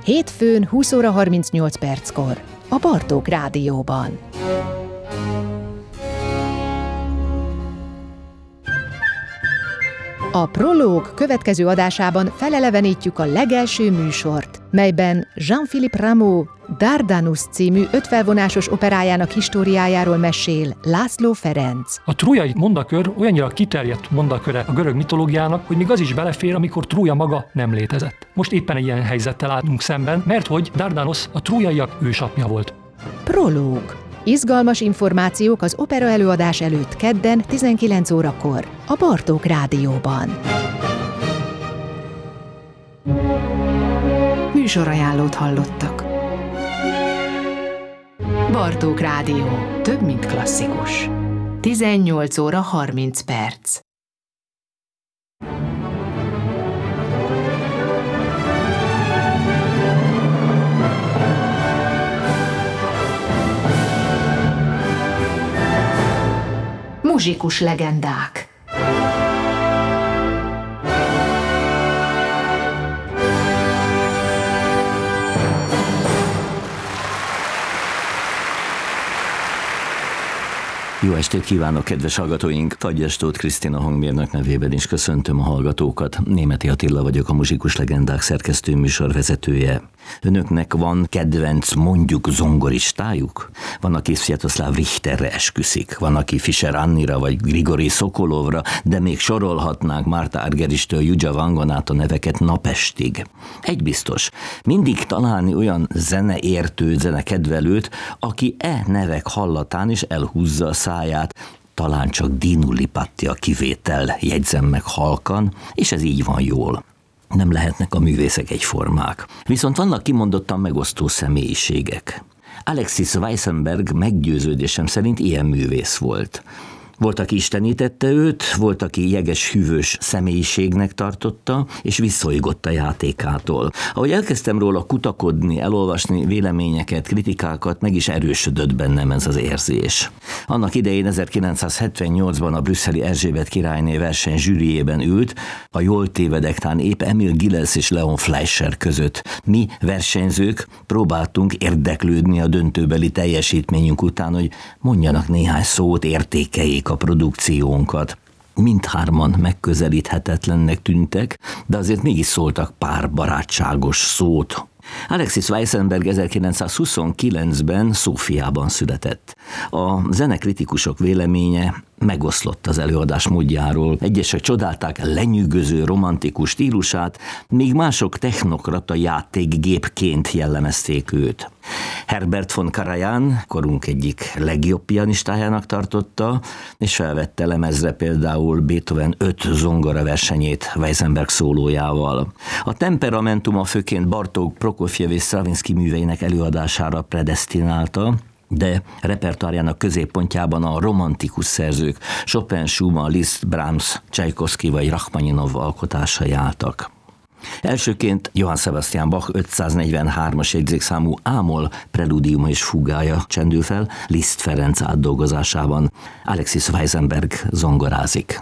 Hétfőn 20 óra 38 perckor a Bartók Rádióban. A Prológ következő adásában felelevenítjük a legelső műsort, melyben Jean-Philippe Rameau Dardanus című 5 felvonásos operájának históriájáról mesél László Ferenc. A trójai mondakör olyannyira kiterjedt mondaköre a görög mitológiának, hogy még az is belefér, amikor Trója maga nem létezett. Most éppen egy ilyen helyzettel állunk szemben, mert hogy Dardanos a trójaiak ősapja volt. Prológ. Izgalmas információk az opera előadás előtt kedden 19 órakor a Bartók Rádióban. Műsorajánlót hallottak. Bartók Rádió. Több, mint klasszikus. 18 óra 30 perc. Muzsikus legendák. Jó estét kívánok, kedves hallgatóink! Fagyas Tóth Krisztina hangmérnök nevében is köszöntöm a hallgatókat. Németi Attila vagyok, a Muzsikus legendák szerkesztő műsorvezetője. Önöknek van kedvenc, mondjuk zongoristájuk? Van, aki Sviatoszláv Richterre esküszik, van, aki Fischer Annira vagy Grigori Szokolovra, de még sorolhatnánk Márta Argeristől Judja Vangon át a neveket napestig. Egy biztos, mindig találni olyan zeneértőt, zenekedvelőt, aki nevek hallatán is elhúzza a száját, talán csak Dinu Lipatti a kivétel, jegyzem meg halkan, és ez így van jól. Nem lehetnek a művészek egyformák. Viszont vannak kimondottan megosztó személyiségek. Alexis Weissenberg meggyőződésem szerint ilyen művész volt. Volt, aki istenítette őt, volt, aki jeges, hűvös személyiségnek tartotta, és visszaolygott a játékától. Ahogy elkezdtem róla kutakodni, elolvasni véleményeket, kritikákat, meg is erősödött bennem ez az érzés. Annak idején 1978-ban a brüsszeli Erzsébet királyné verseny zsűriében ült, a jól tévedek tán épp Emil Gilels és Leon Fleischer között. Mi versenyzők próbáltunk érdeklődni a döntőbeli teljesítményünk után, hogy mondjanak néhány szót, értékeljék a produkciónkat. Mindhárman megközelíthetetlennek tűntek, de azért mégis szóltak pár barátságos szót. Alexis Weissenberg 1929-ben Szófiában született. A zenekritikusok véleménye megoszlott az előadás módjáról. Egyesek csodálták lenyűgöző romantikus stílusát, míg mások technokrata játékgépként jellemezték őt. Herbert von Karajan korunk egyik legjobb pianistájának tartotta, és felvette lemezre például Beethoven 5 zongora versenyét Weissenberg szólójával. A temperamentuma főként Bartók, Prokofjev és Stravinsky műveinek előadására predesztinálta, de repertoárjának középpontjában a romantikus szerzők Chopin, Schumann, Liszt, Brahms, Csajkovszky vagy Rachmaninov alkotásai álltak. Elsőként Johann Sebastian Bach 543-as jegyzékszámú ámol preludiuma és fugája csendül fel, Liszt Ferenc átdolgozásában. Alexis Weissenberg zongorázik.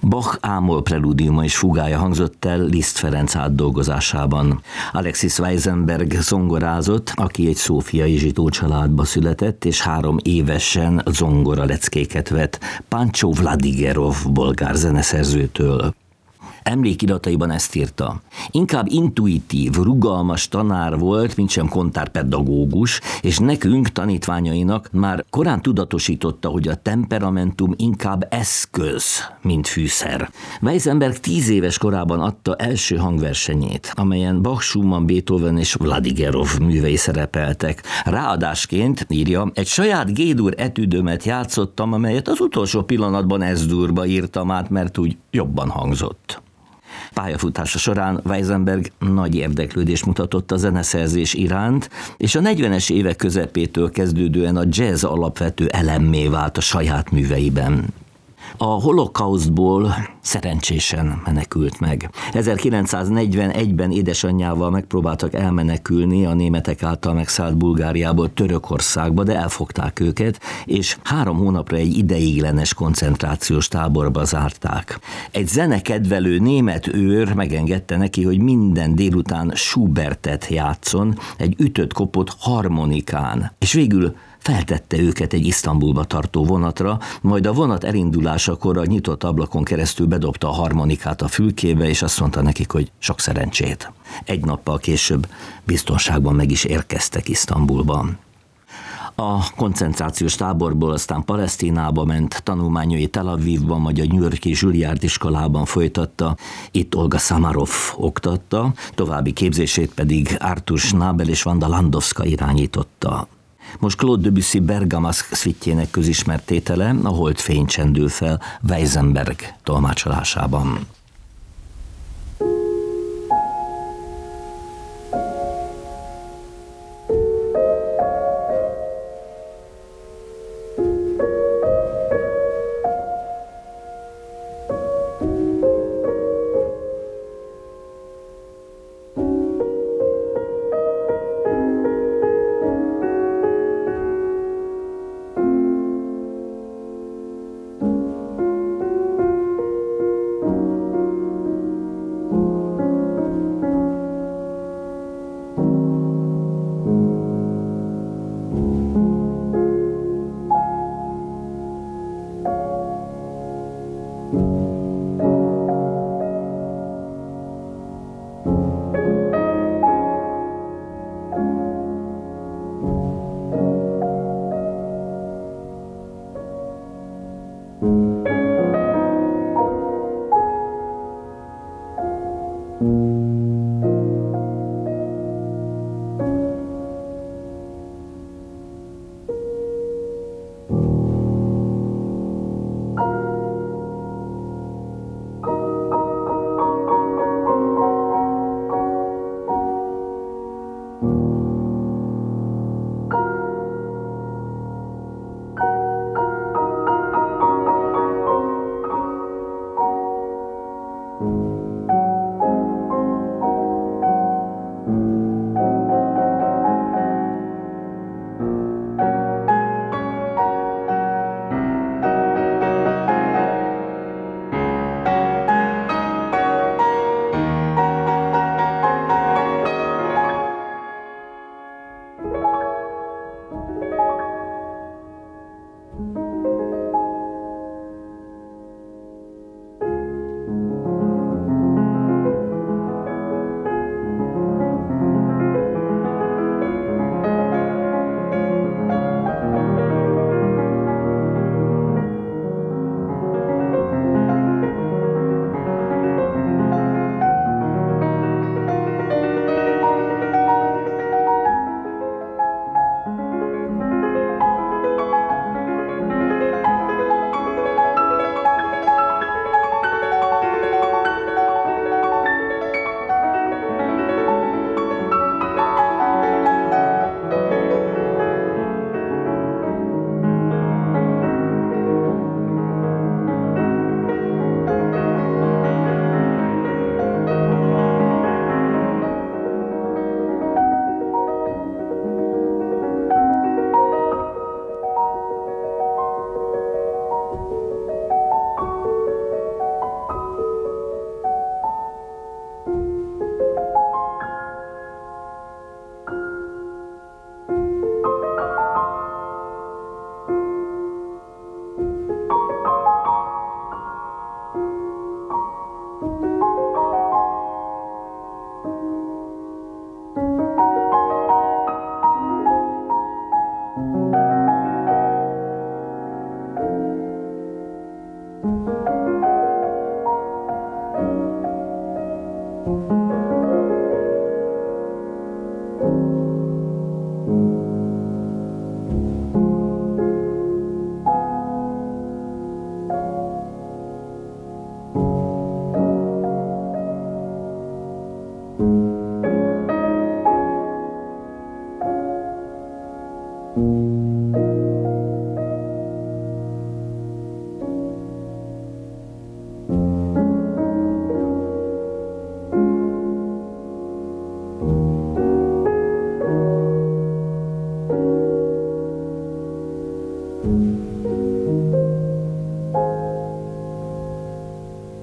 Bach ámol prelúdiuma és fugája hangzott el Liszt Ferenc átdolgozásában. Alexis Weissenberg zongorázott, aki egy szófiai zsidó családba született, és 3 évesen zongora leckéket vett Pancho Vladigerov bolgár zeneszerzőtől. Emlékirataiban ezt írta. Inkább intuitív, rugalmas tanár volt, mintsem kontárpedagógus, és nekünk, tanítványainak már korán tudatosította, hogy a temperamentum inkább eszköz, mint fűszer. Weissenberg 10 éves korában adta első hangversenyét, amelyen Bach, Schumann, Beethoven és Vladigerov művei szerepeltek. Ráadásként, írja, egy saját G-dur etüdömet játszottam, amelyet az utolsó pillanatban S-durba írtam át, mert úgy jobban hangzott. Pályafutása során Weissenberg nagy érdeklődést mutatott a zeneszerzés iránt, és a 40-es évek közepétől kezdődően a jazz alapvető elemmé vált a saját műveiben. A holokausztból szerencsésen menekült meg. 1941-ben édesanyjával megpróbáltak elmenekülni a németek által megszállt Bulgáriából Törökországba, de elfogták őket, és 3 hónapra egy ideiglenes koncentrációs táborba zárták. Egy zenekedvelő német őr megengedte neki, hogy minden délután Schubertet játszon egy ütött-kopott harmonikán, és végül feltette őket egy Isztambulba tartó vonatra, majd a vonat elindulásakor a nyitott ablakon keresztül bedobta a harmonikát a fülkébe, és azt mondta nekik, hogy sok szerencsét. 1 nappal később biztonságban meg is érkeztek Isztambulban. A koncentrációs táborból aztán Palesztinába ment, tanulmányai Tel Avivban, vagy a New York-i Juilliard iskolában folytatta, itt Olga Samarov oktatta, további képzését pedig Arthur Schnabel és Wanda Landowska irányította. Most Claude Debussy Bergamasque szvittjének közismert tétele, a Holdfény csendül fel Weissenberg tolmácsolásában.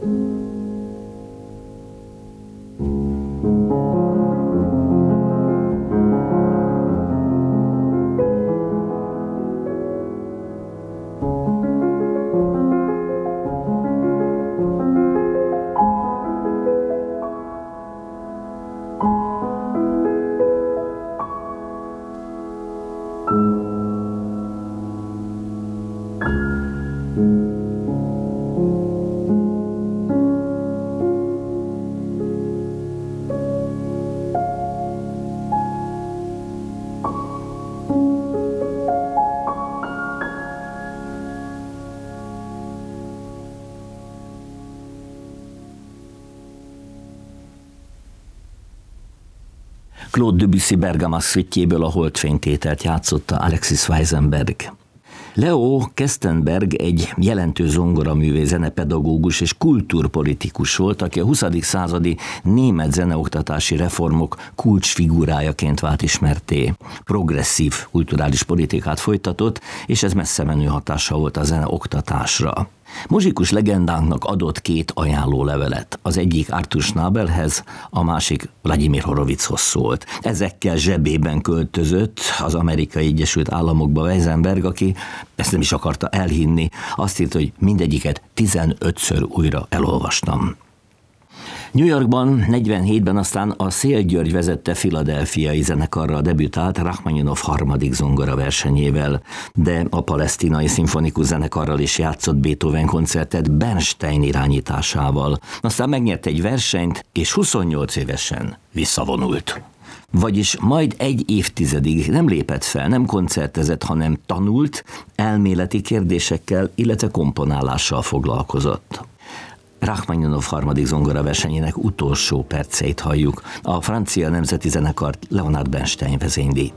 Claude Debussy Bergamasque szütjéből a Holdfénytételt játszotta Alexis Weissenberg. Leo Kestenberg egy jelentős zongoraművész, zenepedagógus és kultúrpolitikus volt, aki a 20. századi német zeneoktatási reformok kulcsfigurájaként vált ismertté. Progresszív kulturális politikát folytatott, és ez messze menő hatással volt a zeneoktatásra. Muzsikus legendánknak adott 2 ajánlólevelet. Az egyik Arthur Schnabelhez, a másik Vladimir Horowitzhoz szólt. Ezekkel zsebében költözött az Amerikai Egyesült Államokba Weisenberg, aki ezt nem is akarta elhinni. Azt írta, hogy mindegyiket 15-ször újra elolvastam. New Yorkban 47-ben aztán a Széll György vezette Philadelphiai zenekarral debütált Rachmaninov 3. zongora versenyével, de a Palesztinai Szimfonikus Zenekarral is játszott Beethoven koncertet Bernstein irányításával. Aztán megnyert egy versenyt, és 28 évesen visszavonult. Vagyis majd 1 évtizedig nem lépett fel, nem koncertezett, hanem tanult, elméleti kérdésekkel, illetve komponálással foglalkozott. Rachmaninov 3. zongora versenyének utolsó perceit halljuk. A francia nemzeti zenekart Leonard Bernstein vezényli.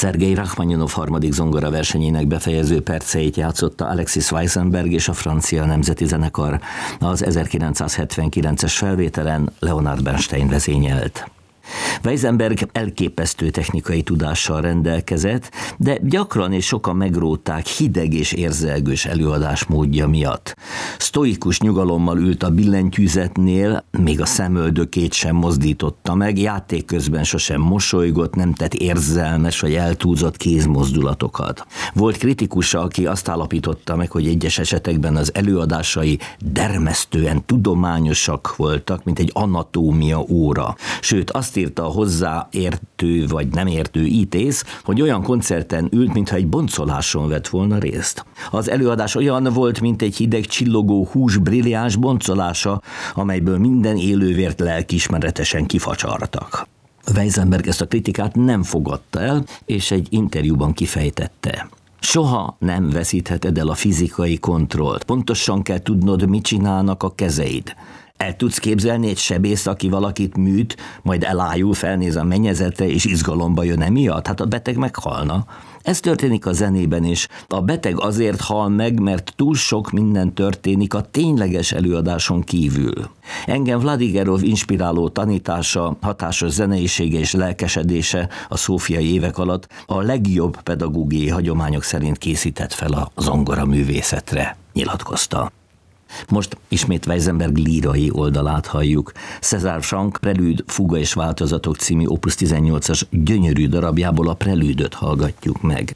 Szergej Rachmaninov harmadik zongora versenyének befejező perceit játszotta Alexis Weissenberg és a francia nemzeti zenekar. Az 1979-es felvételen Leonard Bernstein vezényelt. Weissenberg elképesztő technikai tudással rendelkezett, de gyakran és sokan megrótták hideg és érzelgős előadásmódja miatt. Sztoikus nyugalommal ült a billentyűzetnél, még a szemöldökét sem mozdította meg, játék közben sosem mosolygott, nem tett érzelmes vagy eltúlzott kézmozdulatokat. Volt kritikusa, aki azt állapította meg, hogy egyes esetekben az előadásai dermesztően tudományosak voltak, mint egy anatómia óra. Sőt, azt írta a hozzáértő vagy nem értő ítész, hogy olyan koncerten ült, mintha egy boncoláson vett volna részt. Az előadás olyan volt, mint egy hideg csillogó hús brilliáns boncolása, amelyből minden élővért lelkiismeretesen kifacsartak. Weissenberg ezt a kritikát nem fogadta el, és egy interjúban kifejtette: soha nem veszítheted el a fizikai kontrollt. Pontosan kell tudnod, mit csinálnak a kezeid. El tudsz képzelni egy sebészt, aki valakit műt, majd elájul, felnéz a mennyezetre, és izgalomba jön emiatt? Hát a beteg meghalna. Ez történik a zenében is. A beteg azért hal meg, mert túl sok minden történik a tényleges előadáson kívül. Engem Vladigerov inspiráló tanítása, hatásos zeneisége és lelkesedése a szófiai évek alatt a legjobb pedagógiai hagyományok szerint készített fel a zongora művészetre, nyilatkozta. Most ismét Weissenberg lírai oldalát halljuk. César Franck Prelüd, fuga és változatok című Opus 18-as gyönyörű darabjából a prelűdöt hallgatjuk meg.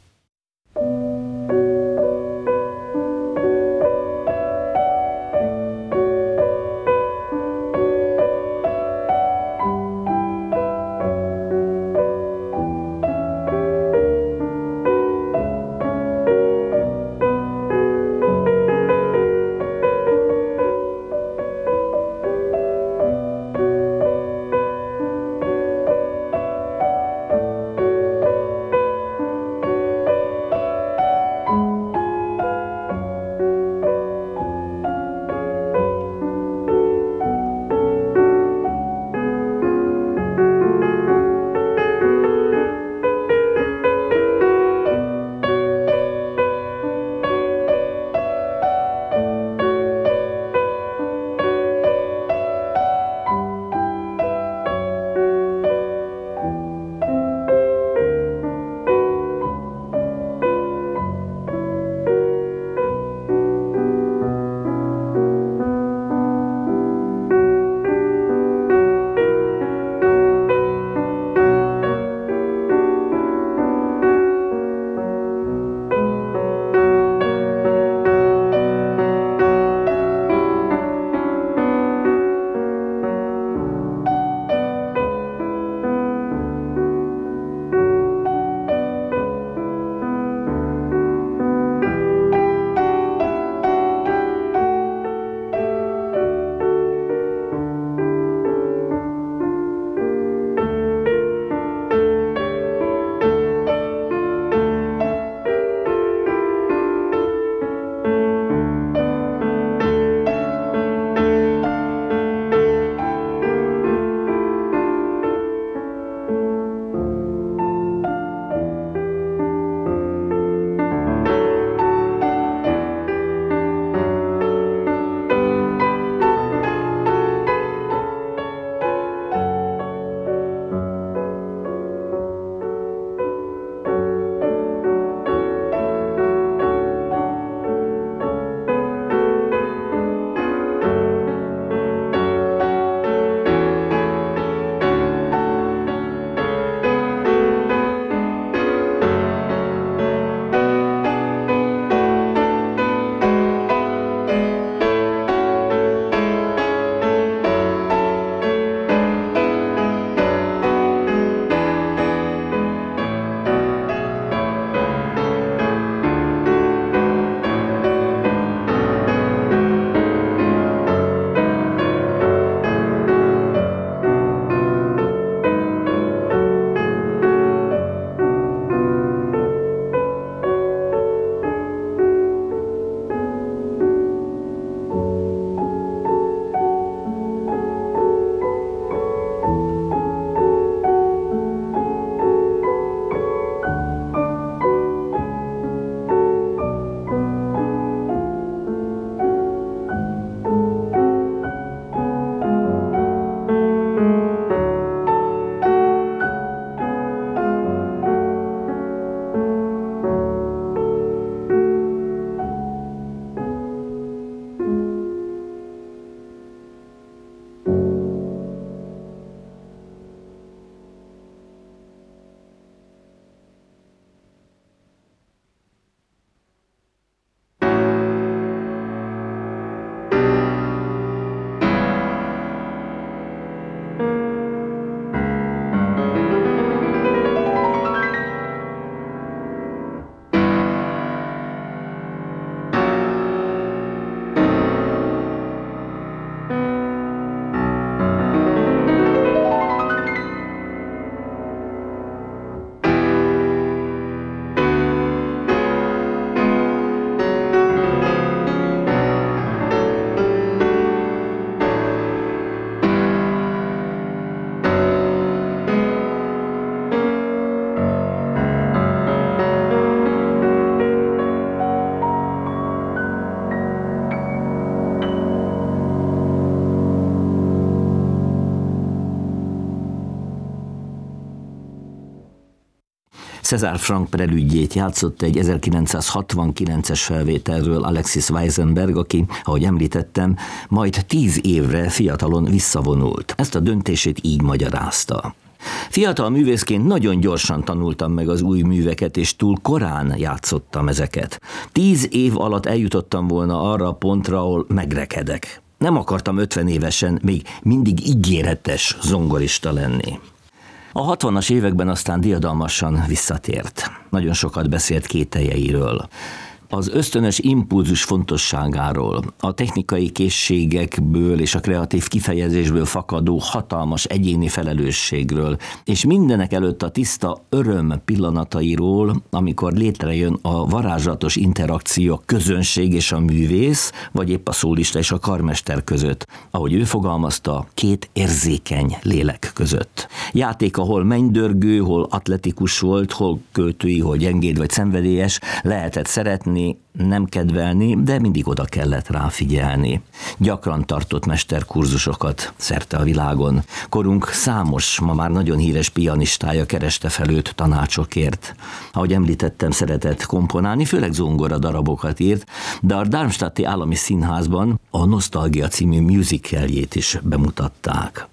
César Franck prelüdjét játszott egy 1969-es felvételről Alexis Weisenberg, aki, ahogy említettem, majd 10 évre fiatalon visszavonult. Ezt a döntését így magyarázta. Fiatal művészként nagyon gyorsan tanultam meg az új műveket, és túl korán játszottam ezeket. 10 év alatt eljutottam volna arra a pontra, ahol megrekedek. Nem akartam 50 évesen még mindig ígéretes zongorista lenni. A 60-as években aztán diadalmasan visszatért. Nagyon sokat beszélt kételjeiről. Az ösztönös impulzus fontosságáról, a technikai készségekből és a kreatív kifejezésből fakadó hatalmas egyéni felelősségről, és mindenek előtt a tiszta öröm pillanatairól, amikor létrejön a varázslatos interakció a közönség és a művész, vagy épp a szólista és a karmester között, ahogy ő fogalmazta, két érzékeny lélek között. Játék, ahol mennydörgő, hol atletikus volt, hol költői, hol gyengéd vagy szenvedélyes, lehetett szeretni, nem kedvelni, de mindig oda kellett rá figyelni. Gyakran tartott mesterkurzusokat szerte a világon. Korunk számos, ma már nagyon híres pianistája kereste fel őt tanácsokért. Ahogy említettem, szeretett komponálni, főleg zongora darabokat írt, de a Darmstadti Állami Színházban a Nosztalgia című musicaljét is bemutatták.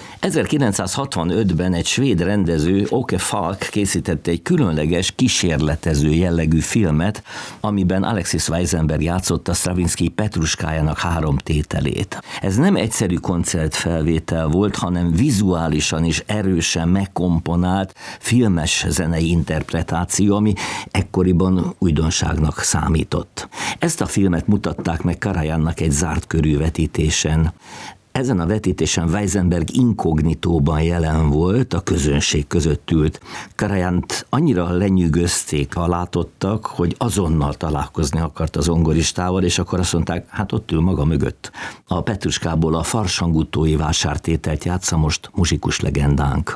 1965-ben egy svéd rendező, Åke Falk készítette egy különleges, kísérletező jellegű filmet, amiben Alexis Weisenberg játszotta Stravinsky Petruskájának 3 tételét. Ez nem egyszerű koncertfelvétel volt, hanem vizuálisan is erősen megkomponált filmes zenei interpretáció, ami ekkoriban újdonságnak számított. Ezt a filmet mutatták meg Karajannak egy zárt körű vetítésen. Ezen a vetítésen Weisenberg inkognitóban jelen volt, a közönség között ült. Karajant annyira lenyűgözték a látottak, hogy azonnal találkozni akart az zongoristával, és akkor azt mondták, hát ott ül maga mögött. A Petruskából a Farsangutói vásártételt játsza most muzsikus legendánk.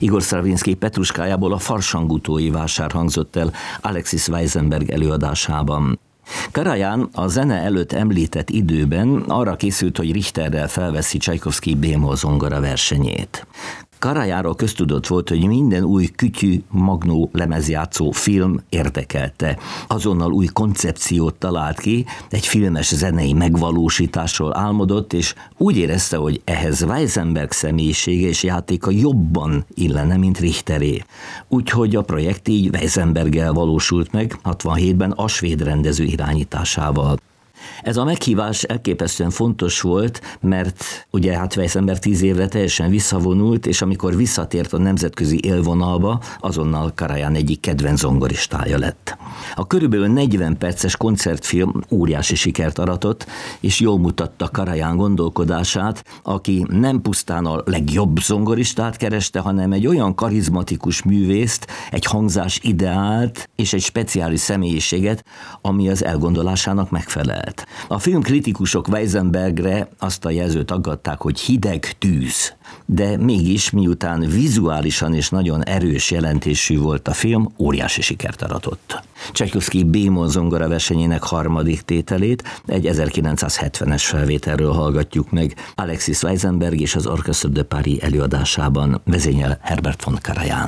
Igor Stravinsky Petruskájából a Farsangutói vásár hangzott el Alexis Weissenberg előadásában. Karajan a zene előtt említett időben arra készült, hogy Richterrel felveszi Csajkovszky b-moll zongora versenyét. Karajanról köztudott volt, hogy minden új kütyű magnó lemezjátszó film érdekelte. Azonnal új koncepciót talált ki, egy filmes zenei megvalósításról álmodott, és úgy érezte, hogy ehhez Weissenberg személyisége és játéka jobban illene, mint Richteré. Úgyhogy a projekt így Weissenberggel valósult meg, 67-ben a svéd rendező irányításával. Ez a meghívás elképesztően fontos volt, mert ugye Weissenberg 10 évre teljesen visszavonult, és amikor visszatért a nemzetközi élvonalba, azonnal Karajan egyik kedvenc zongoristája lett. A körülbelül 40 perces koncertfilm óriási sikert aratott, és jól mutatta Karajan gondolkodását, aki nem pusztán a legjobb zongoristát kereste, hanem egy olyan karizmatikus művészt, egy hangzás ideált és egy speciális személyiséget, ami az elgondolásának megfelelt. A filmkritikusok Weissenbergre azt a jelzőt aggatták, hogy hideg tűz, de mégis miután vizuálisan és nagyon erős jelentésű volt a film, óriási sikert aratott. Csajkovszky b-moll zongora versenyének harmadik tételét egy 1970-es felvételről hallgatjuk meg Alexis Weissenberg és az Orchestre de Paris előadásában, vezényel Herbert von Karajan.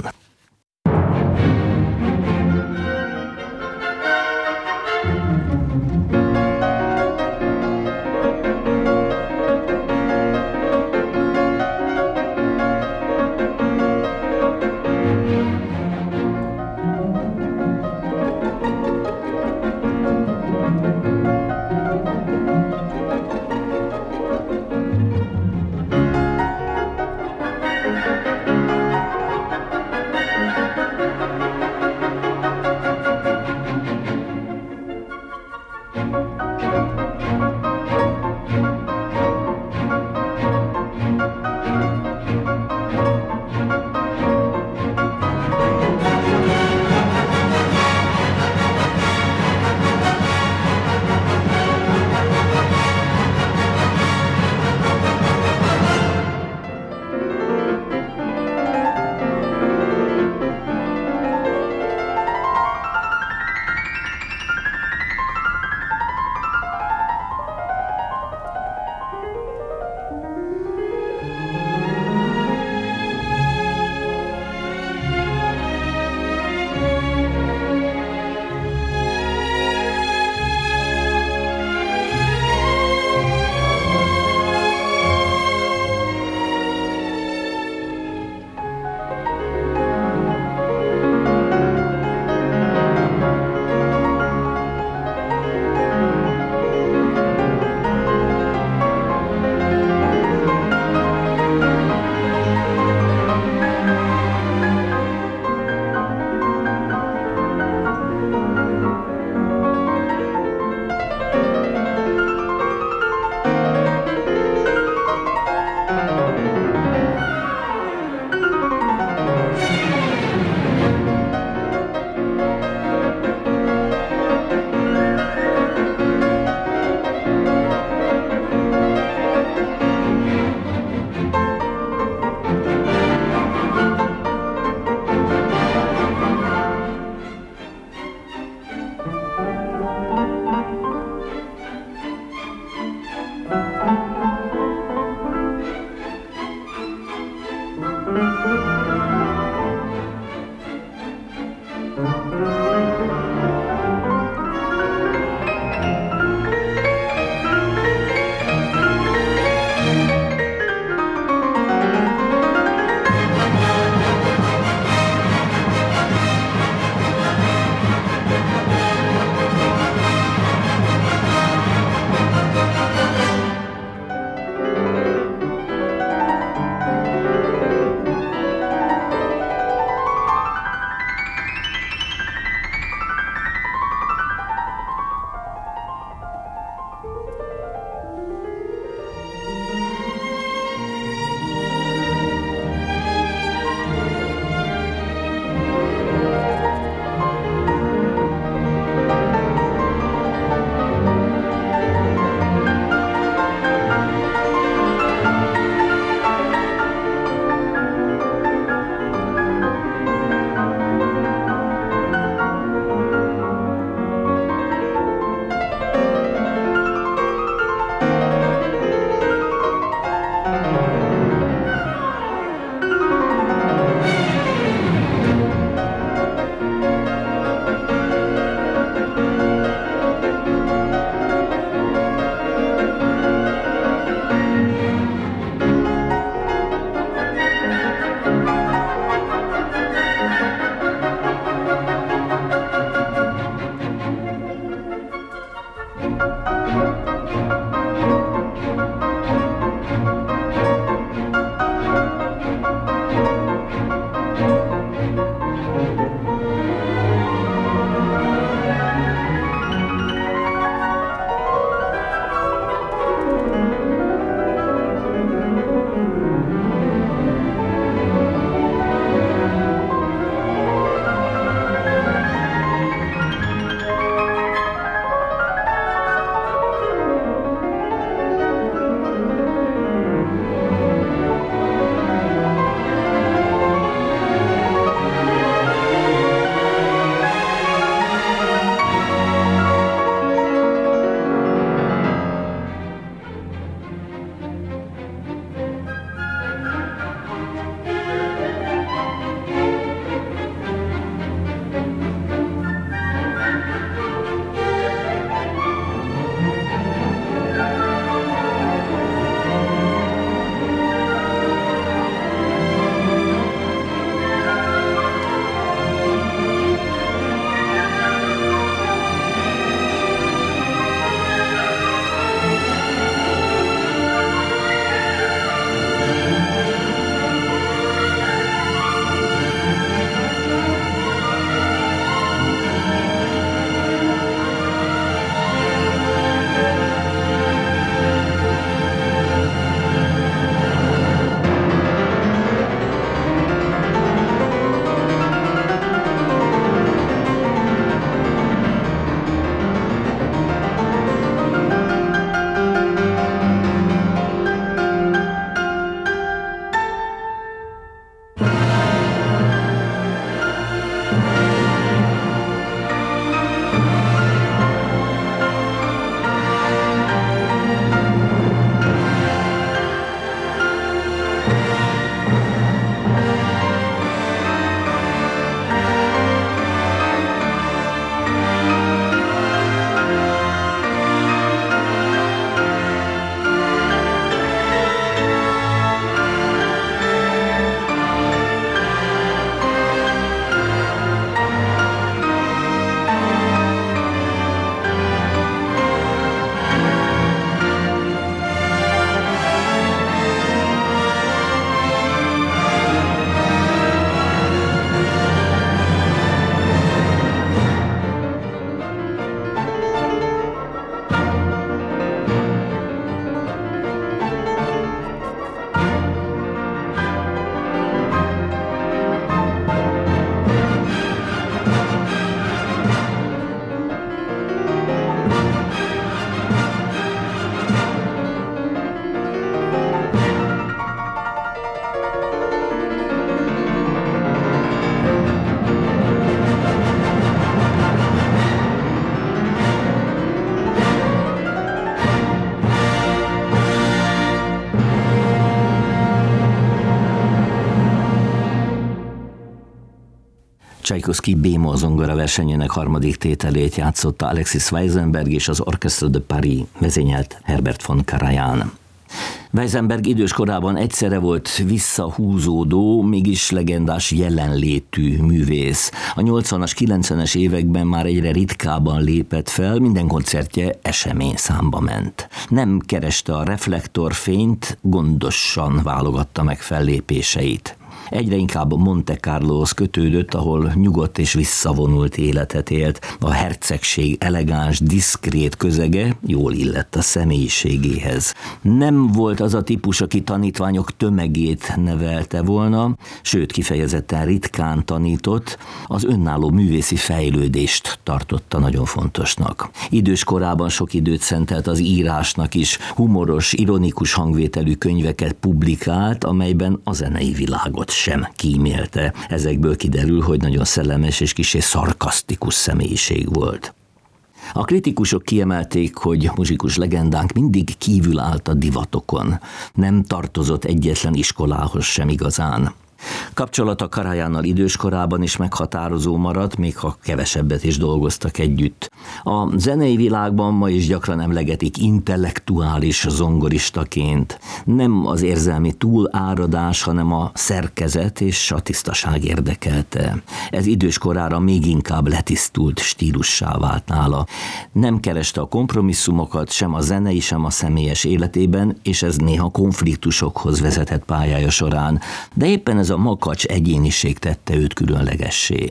Tchaikovsky B-moll zongora versenyének harmadik tételét játszotta Alexis Weisenberg és az Orchestre de Paris vezényelt Herbert von Karajan. Weisenberg idős korában egyszerre volt visszahúzódó, mégis legendás jelenlétű művész. A 80-as, 90-es években már egyre ritkábban lépett fel, minden koncertje eseményszámba ment. Nem kereste a reflektorfényt, gondosan válogatta meg fellépéseit. Egyre inkább Monte Carlohoz kötődött, ahol nyugodt és visszavonult életet élt. A hercegség elegáns, diszkrét közege jól illett a személyiségéhez. Nem volt az a típus, aki tanítványok tömegét nevelte volna, sőt kifejezetten ritkán tanított, az önálló művészi fejlődést tartotta nagyon fontosnak. Idős korában sok időt szentelt az írásnak is, humoros, ironikus hangvételű könyveket publikált, amelyben a zenei világot sem kímélte. Ezekből kiderül, hogy nagyon szellemes és kissé szarkasztikus személyiség volt. A kritikusok kiemelték, hogy muzsikus legendánk mindig kívül állt a divatokon. Nem tartozott egyetlen iskolához sem igazán. Kapcsolata Karajannal időskorában is meghatározó maradt, még ha kevesebbet is dolgoztak együtt. A zenei világban ma is gyakran emlegetik intellektuális zongoristaként. Nem az érzelmi túláradás, hanem a szerkezet és a tisztaság érdekelte. Ez időskorára még inkább letisztult stílussá vált nála. Nem kereste a kompromisszumokat sem a zenei, sem a személyes életében, és ez néha konfliktusokhoz vezetett pályája során, de éppen ez a makacs egyéniség tette őt különlegessé.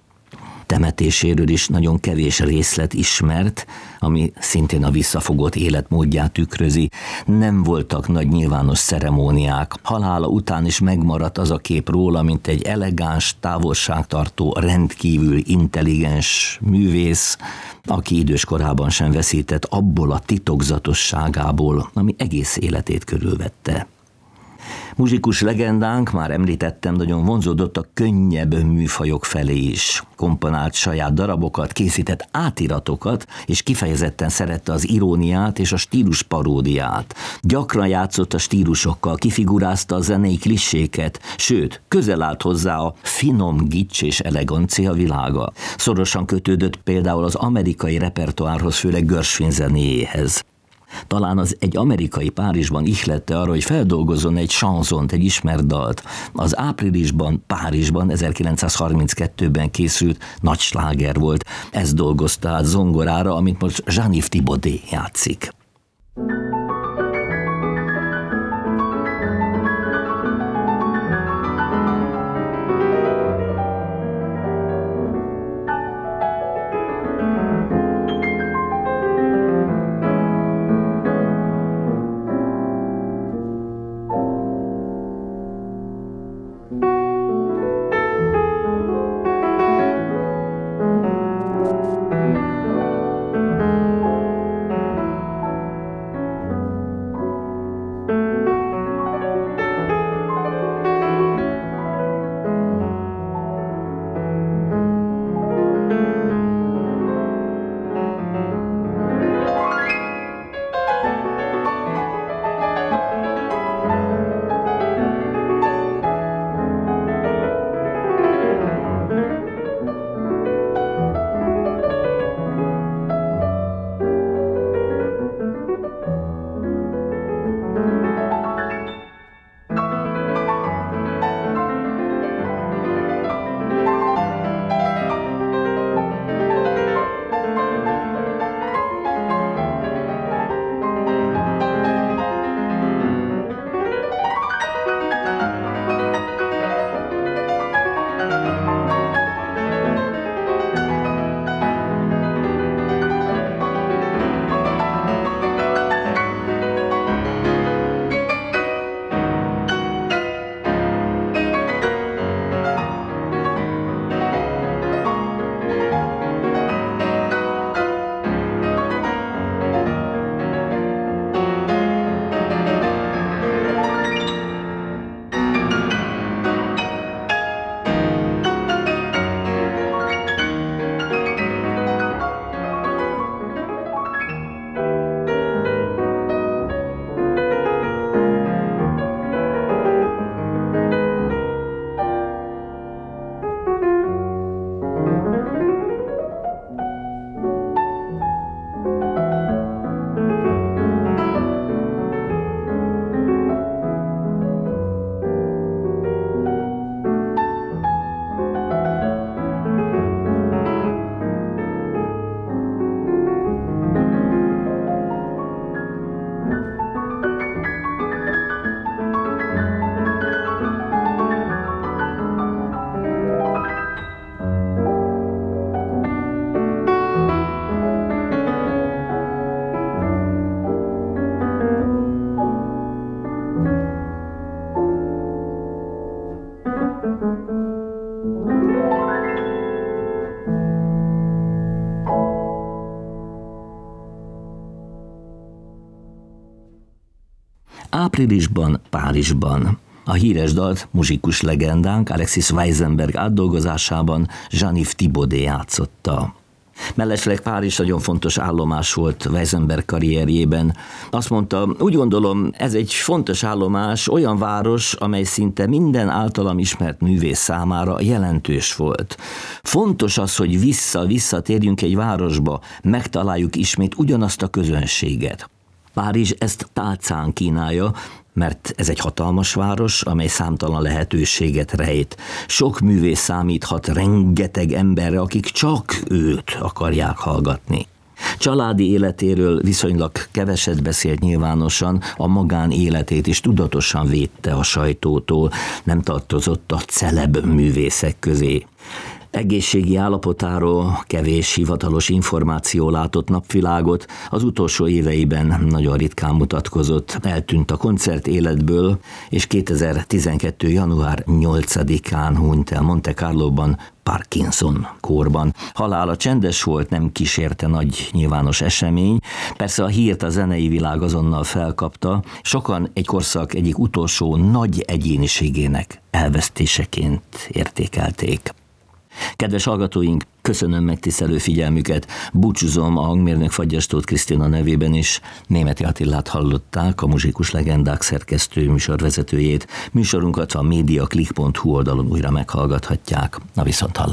Temetéséről is nagyon kevés részlet ismert, ami szintén a visszafogott életmódját tükrözi. Nem voltak nagy nyilvános ceremóniák. Halála után is megmaradt az a kép róla, mint egy elegáns, távolságtartó, rendkívül intelligens művész, aki idős korában sem veszített abból a titokzatosságából, ami egész életét körülvette. Muzsikus legendánk, már említettem, nagyon vonzódott a könnyebb műfajok felé is. Komponált saját darabokat, készített átiratokat, és kifejezetten szerette az iróniát és a stílus paródiát. Gyakran játszott a stílusokkal, kifigurázta a zenei kliséket, sőt, közel állt hozzá a finom gics és elegancia világa. Szorosan kötődött például az amerikai repertoárhoz, főleg Gershwin zenéjéhez. Talán az egy amerikai Párizsban ihlette arra, hogy feldolgozzon egy chansont, egy ismert dalt. Az áprilisban, Párizsban 1932-ben készült nagy sláger volt. Ez dolgozta át zongorára, amit most Jean-Yves Thibaudet játszik. áprilisban Párizsban. A híres dalt muzsikus legendánk Alexis Weissenberg átdolgozásában Jean-Yves Thibaudet játszotta. Mellesleg Párizs nagyon fontos állomás volt Weissenberg karrierjében. Azt mondta, úgy gondolom, ez egy fontos állomás, olyan város, amely szinte minden általam ismert művész számára jelentős volt. Fontos az, hogy visszatérjünk egy városba, megtaláljuk ismét ugyanazt a közönséget. Párizs ezt tálcán kínálja, mert ez egy hatalmas város, amely számtalan lehetőséget rejt. Sok művész számíthat rengeteg emberre, akik csak őt akarják hallgatni. Családi életéről viszonylag keveset beszélt nyilvánosan, a magánéletét is tudatosan védte a sajtótól, nem tartozott a celeb művészek közé. Egészségi állapotáról kevés hivatalos információ látott napvilágot, az utolsó éveiben nagyon ritkán mutatkozott, eltűnt a koncert életből, és 2012. január 8-án hunyt el Monte Carloban Parkinson kórban. Halála csendes volt, nem kísérte nagy nyilvános esemény, persze a hírt a zenei világ azonnal felkapta, sokan egy korszak egyik utolsó nagy egyéniségének elvesztéseként értékelték. Kedves hallgatóink, köszönöm megtisztelő figyelmüket, búcsúzom a hangmérnök Fagyas Tóth Krisztina nevében is. Németi Attilát hallották, a Muzsikus Legendák szerkesztő műsorvezetőjét. Műsorunkat a mediaclick.hu oldalon újra meghallgathatják. A viszonthallásra.